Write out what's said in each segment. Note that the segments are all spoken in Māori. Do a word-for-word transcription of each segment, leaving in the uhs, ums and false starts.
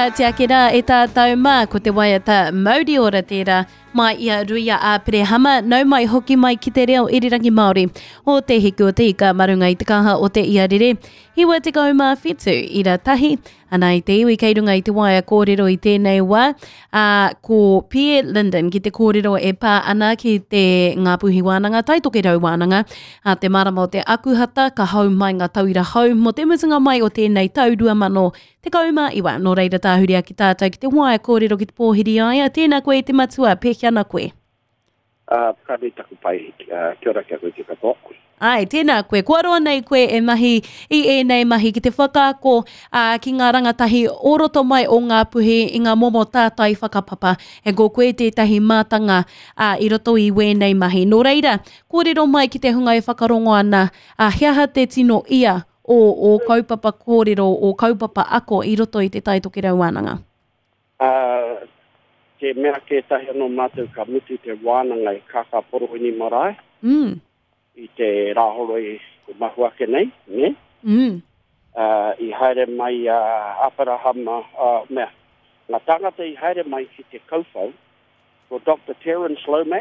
te akera e tā tauma ko te waiata Mauri ora tērā mai ia ruia a Perehama nau mai hoki mai ki te reo irirangi Māori o te hiki o te ika marunga i te kaha o te iarere. Hiwa te kauma whitu i ra tahi ana i te iwi kei runga i te waia kōrero i tēnei wā uh, ko Pierre Linden ki te kōrero e pā ana ki te ngā puhi wānanga tai toke rau wānanga a te marama o te akuhata ka hau mai ngā tauira hau mo te mutunga mai o tēnei tau rua mano te kauma iwa no reira tāhuria ki tātou ki te waia kōrero ki te pōhiri aia tēnā koe te matua pēki ana koe. Uh, Kani taku pai, uh, kia ora kia koe te kato. Ai, tēnā koe. Kua roa nei koe e mahi i e nei mahi ki te whakaako uh, ki ngā rangatahi oroto mai o ngā puhi i ngā momo tātai whakapapa. E go koe tētahi mātanga uh, i roto i wēnei mahi. Nō reira, kōrero mai ki te hunga e whakarongo ana, uh, hiaha te tino ia o, o kaupapa kōrero, o kaupapa ako i roto i te taitoke rau wānanga. Uh, te mea ke tahi anō mātou ka mutu te wānanga i kaka porohini marae. Mm. I te rāhoro i mahuake nei, ne? Mm. Uh, I haere mai uh, Aparahama, uh, mea, ngā tangata i haere mai ki te kaufau, ko Doctor Terence Lomax,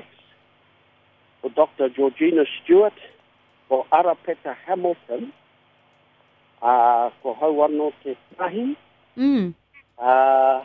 ko Doctor Georgina Stewart, ko Arapeta Hamilton, uh, ko hau anō te tahi, Mm. uh,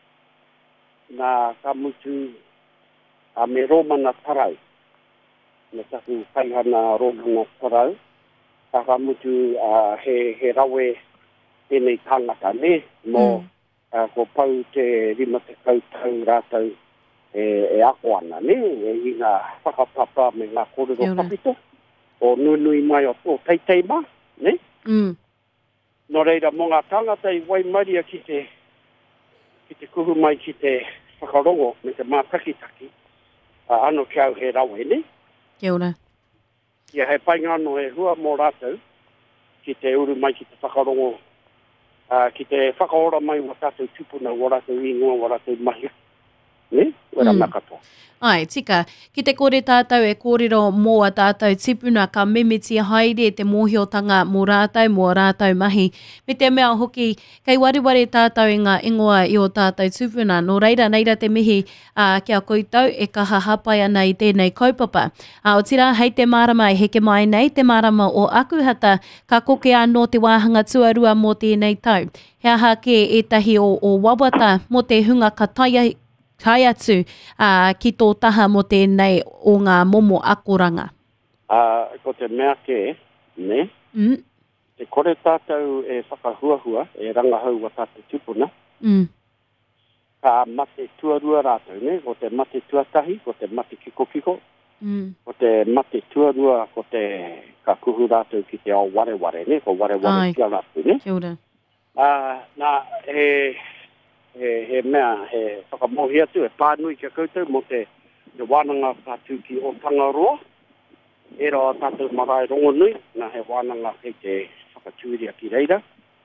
nā kamutu a uh, me Romana Tarau. Me taku kaihana Romana Tarau. Ta kamutu uh, he, he rawe tēnei tangata ne, mo mm. uh, ko pau te rima te kautau rātau e, e ako ana ne, e i ngā whakapapa me ngā kōrero papito, o nunui mai o tō teiteima, ne? Mm. No reira, mo ngā tangata i Waimaria ki te ki te kuhu mai ki te whakarongo me te mātakitaki, uh, ano kia au he rawe, ne? Kia ora. Ia he pai ngāno e hua mō rātou, ki te uru mai ki te whakarongo, uh, ki te whakaora mai wa tātou tupuna, wa rātou ingoa, wa rātou mahi, ne? Wera mm. makato. Ai, tika, ki te kore tātou e kōrero mō a tātou tipuna ka mimiti haere te mōhiotanga mō rātou mō rātou mahi. Me te mea hoki, kei wariware tātou i ngā ingoa i o tātou tupuna. Nō reira, neira te mihi uh, kia koutou e kaha hapai ana i tēnei kaupapa. Uh, o tira, hei te marama e heke mai nei, te marama o akuhata, ka koke anō te wāhanga tuarua mō tēnei tau. Hea hake e tahi o, o wawata mō te hunga ka taia kai atu uh, ki tō taha mo tēnei o ngā momo akoranga. Uh, ko te mea ke, ne? Mm. Te kore tātou e whakahuahua, e rangahau wa tātou tupuna. Mm. Ka mate tuarua rātou, ne? Ko te mate tuatahi, ko te mate kiko kiko. Mm. Ko te mate tuarua, ko te ka kuhu rātou ki te ao ware ware, ne? Ko ware ware kia rātou, ne? Kia ora. Uh, nā, he... He, he mea, he whakamohi atu, e pānui kia koutou mo te, te wānanga pātū ki o Tangaroa. E roa tātou marae rongo nui, nā he wānanga kei te whakatūria ki reira.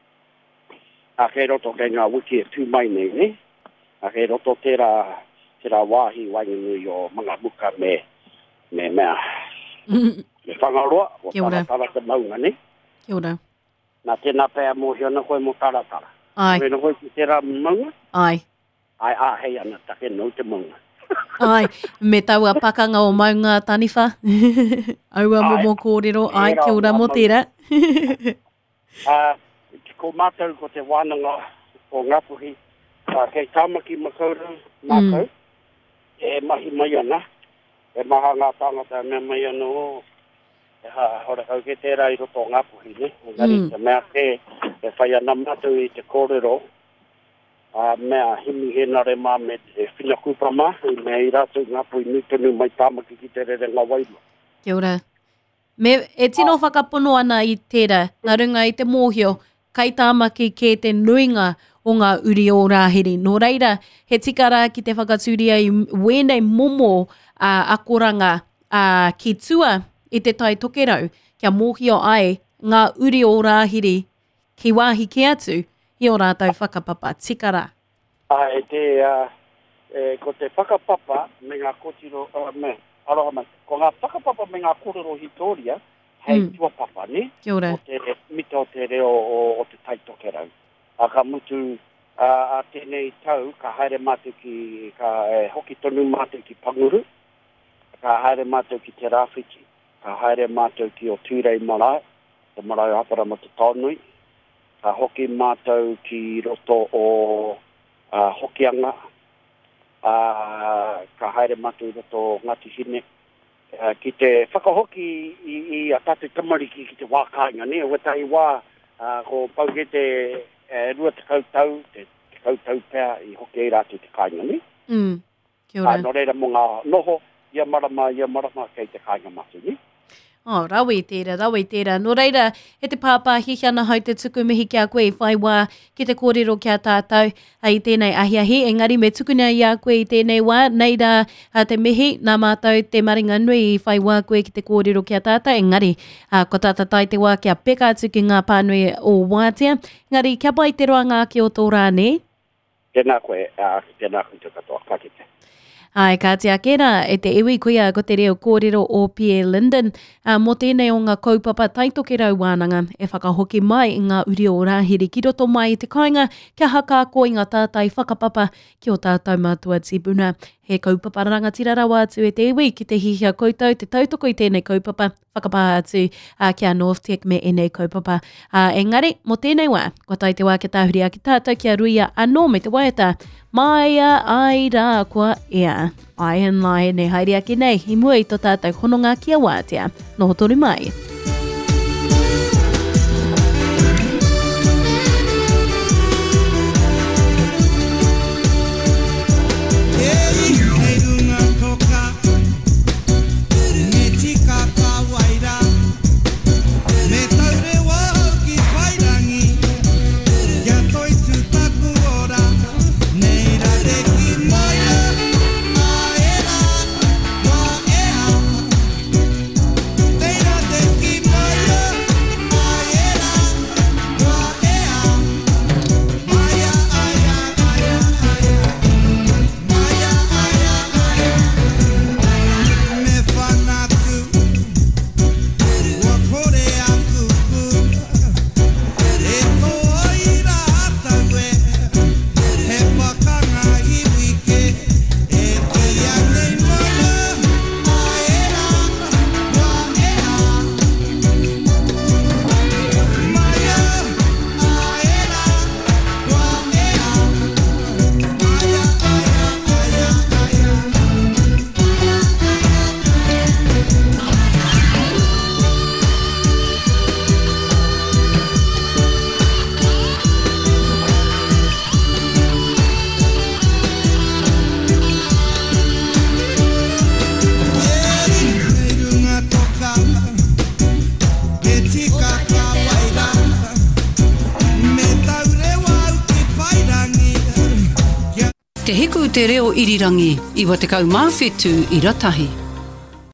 A kei roto kei ngā wiki e tū mai nei, ne? A kei roto tērā, tērā wāhi wainga nui o mga muka me, me mea. Me Tangaroa, o taratara te maunga, ne? Kia ora. Nā tēnā pēa mohi ana koe mo taratara. Ai. Koe hoi ki tērā maunga? Ai. Ai, a hei ana take nau te maunga. Ai, me tau a pakanga o maunga taniwha. Aua momo kōrero. Ai, kia ora mo tērā. uh, ko mātou ko te wānanga o Ngapuhi, uh, kei tāmaki makauru mātou, mm. e mahi mai ana, e maha ngā tāngata me mai ana o, e ha, hore kau ke tērā i roto Ngapuhi, ne? Ngari, mm. te mea ke, e whai ana mātou i te kōrero, a mea himi he nare mā me te whina kūprama, i mea i rātou Ngapuhi nutunu mai tāmaki ki te rere ngā waima. Kia ora. Me, e tino ah. whakapono ana i tērā, ngā runga i te mōhio, kai tāmaki ke te nuinga o ngā uri o rāhiri. Nō reira, he tikara ki te whakatūria i wēnei momo uh, akoranga uh, ki tua i te tai tokerau, kia mōhio ai ngā uri o rāhiri ki wāhi ki atu, i o rātou whakapapa, tikara. Ah, e te, uh, e, ko te whakapapa me ngā kotiro, uh, me, aroha mai, ko ngā whakapapa me ngā kōrero hitoria, hei mm. tuapapa, ne? Kia ora. O te mita o te reo o, o te taitokerau. A ka mutu a tēnei tau, ka haere mātou ki, ka e, hoki tonu mātou ki Panguru, ka haere mātou ki Te Rāwhiti, ka haere mātou ki o Tūrei Marae, Te Marae Hapara mo Te Tānui, ka hoki mātou ki roto o uh, Hokianga, uh, ka haere mātou roto o Ngati Hine, uh, ki te whakahoki i, i a tātou tamariki ki te wākāinga, ne, wetai wā, uh, ko pauke te e rua te kautau, te, te kautau pēr i hoki e rātou te kāinga, ne? Mm, kia ora. Uh, no reira mo ngā noho, ia marama, ia marama kei te kāinga mātou, ne? Oh, rawi tērā, rawi tērā. No reira, he te pāpā hihi ana hau te tuku mihi kia koe i whai wā ki te kōrero kia tātou ai tēnei ahiahi. Engari me tukuna i a koe i tēnei wā, nei rā te mihi, nā mātou te maringa nui i whai wā koe ki te kōrero kia tātou. Engari, uh, ko tātou tai te wā kia peka atu ki ngā pānui o Wātea. Engari, kia pai te roanga ki o tō rāne? Tēnā koe, uh, tēnā koe te katoa kakete. Ai, ka te akera, e te iwi kuia ko te reo kōrero o Pierre Linden. Uh, mo tēnei o ngā kaupapa taitoke rau wānanga, e whakahoki mai i ngā uri o rāhiri ki roto mai i te kāinga, kia haka ko i ngā tātai whakapapa ki o tātou mātua tibuna. He kaupapa rangatira rawa atu e te iwi ki te hihia koutou, te tautoko i tēnei kaupapa, whakapā atu uh, kia Northtec me enei kaupapa. Uh, engari, mo tēnei wā, ko tai te wā ke tāhuri a ki tātou kia ruia anō me te waiata, Maia ai rā kua ea. Ai and lai ne haere ake nei, i mua i tō tātou hononga kia Wātea. Noho toru mai. Te hiku te reo irirangi, iwa te kau mawhetu i ratahi.